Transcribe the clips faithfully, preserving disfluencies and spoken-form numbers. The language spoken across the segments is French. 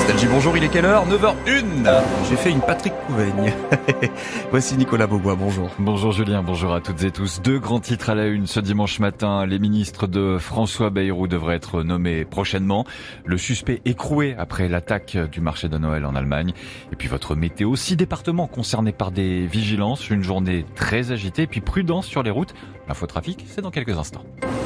Nostalgie, bonjour, il est quelle heure ? neuf heures une. J'ai fait une Patrick Couvaigne. Voici Nicolas Beaubois, bonjour. Bonjour Julien, bonjour à toutes et tous. Deux grands titres à la une ce dimanche matin. Les ministres de François Bayrou devraient être nommés prochainement. Le suspect écroué après l'attaque du marché de Noël en Allemagne. Et puis votre météo, six départements concernés par des vigilances. Une journée très agitée et puis prudence sur les routes. L'infotrafic, c'est dans quelques instants.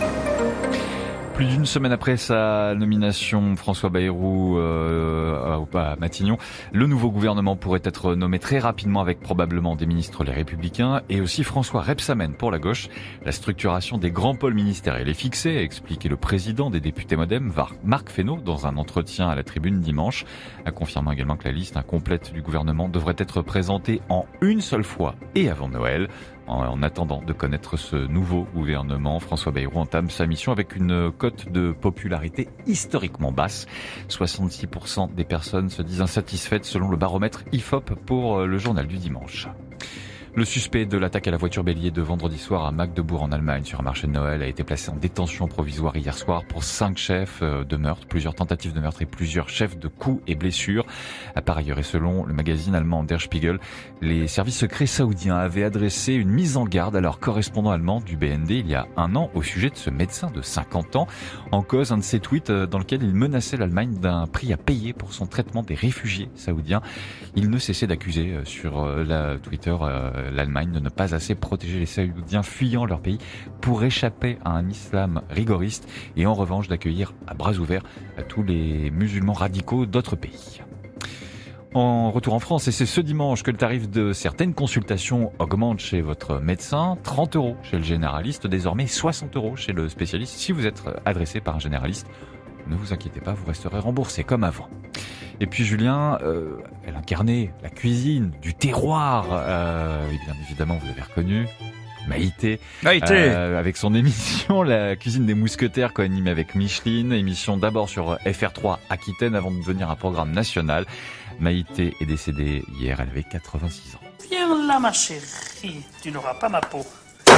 Plus d'une semaine après sa nomination, François Bayrou euh, à Matignon, le nouveau gouvernement pourrait être nommé très rapidement avec probablement des ministres les Républicains et aussi François Rebsamen pour la gauche. La structuration des grands pôles ministériels est fixée, a expliqué le président des députés Modem, Marc Fesneau, dans un entretien à la Tribune dimanche, affirmant également que la liste incomplète du gouvernement devrait être présentée en une seule fois et avant Noël. En attendant de connaître ce nouveau gouvernement, François Bayrou entame sa mission avec une cote de popularité historiquement basse. soixante-six pour cent des personnes se disent insatisfaites selon le baromètre I F O P pour le journal du dimanche. Le suspect de l'attaque à la voiture bélier de vendredi soir à Magdebourg en Allemagne sur un marché de Noël a été placé en détention provisoire hier soir pour cinq chefs de meurtre, plusieurs tentatives de meurtre et plusieurs chefs de coups et blessures. Par ailleurs, et selon le magazine allemand Der Spiegel, les services secrets saoudiens avaient adressé une mise en garde à leur correspondant allemand du B N D il y a un an au sujet de ce médecin de cinquante ans. En cause, un de ses tweets dans lequel il menaçait l'Allemagne d'un prix à payer pour son traitement des réfugiés saoudiens. Il ne cessait d'accuser sur la Twitter l'Allemagne de ne pas assez protéger les Saoudiens fuyant leur pays pour échapper à un islam rigoriste et en revanche d'accueillir à bras ouverts à tous les musulmans radicaux d'autres pays. En retour en France, et c'est ce dimanche que le tarif de certaines consultations augmente chez votre médecin, trente euros chez le généraliste, désormais soixante euros chez le spécialiste. Si vous êtes adressé par un généraliste, ne vous inquiétez pas, vous resterez remboursé comme avant. Et puis Julien, euh, elle incarnait la cuisine du terroir, euh, et bien évidemment vous l'avez reconnu, Maïté, Maïté. Euh, avec son émission La cuisine des mousquetaires co-animée avec Micheline, émission d'abord sur F R trois Aquitaine avant de devenir un programme national. Maïté est décédée hier, elle avait quatre-vingt-six ans. Viens là ma chérie, tu n'auras pas ma peau.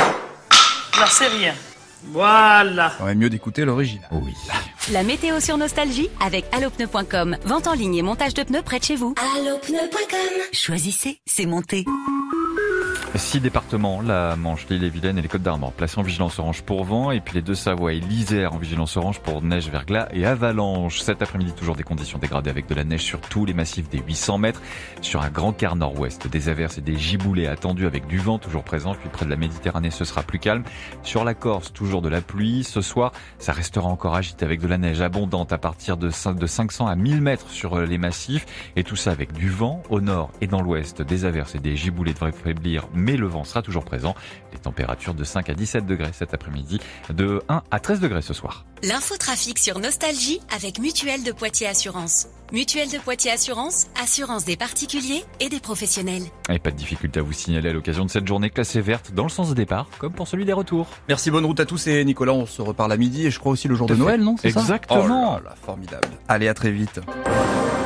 Là c'est rien. Voilà. On aurait mieux d'écouter l'original. Oui. La météo sur Nostalgie avec allopneu point com. Vente en ligne et montage de pneus près de chez vous. allopneu point com. Choisissez, c'est monté. Six départements, la Manche, l'Ille-et-Vilaine et les Côtes-d'Armor, placés en vigilance orange pour vent, et puis les Deux-Savoie et l'Isère en vigilance orange pour neige, verglas et avalanche. Cet après-midi, toujours des conditions dégradées avec de la neige sur tous les massifs des huit cents mètres. Sur un grand quart nord-ouest, des averses et des giboulées attendus avec du vent toujours présent. Puis près de la Méditerranée, ce sera plus calme. Sur la Corse, toujours de la pluie. Ce soir, ça restera encore agité avec de la neige abondante à partir de cinq cents à mille mètres sur les massifs. Et tout ça avec du vent au nord et dans l'ouest. Des averses et des giboulées devraient faiblir, mais le vent sera toujours présent. Les températures de cinq à dix-sept degrés cet après-midi, de un à treize degrés ce soir. L'infotrafic sur Nostalgie avec Mutuelle de Poitiers Assurance. Mutuelle de Poitiers Assurance, assurance des particuliers et des professionnels. Et pas de difficulté à vous signaler à l'occasion de cette journée classée verte dans le sens de départ, comme pour celui des retours. Merci, bonne route à tous et Nicolas, on se reparle à midi et je crois aussi le jour de Noël, non ? C'est ça ? Exactement. Oh là là, formidable. Allez, à très vite.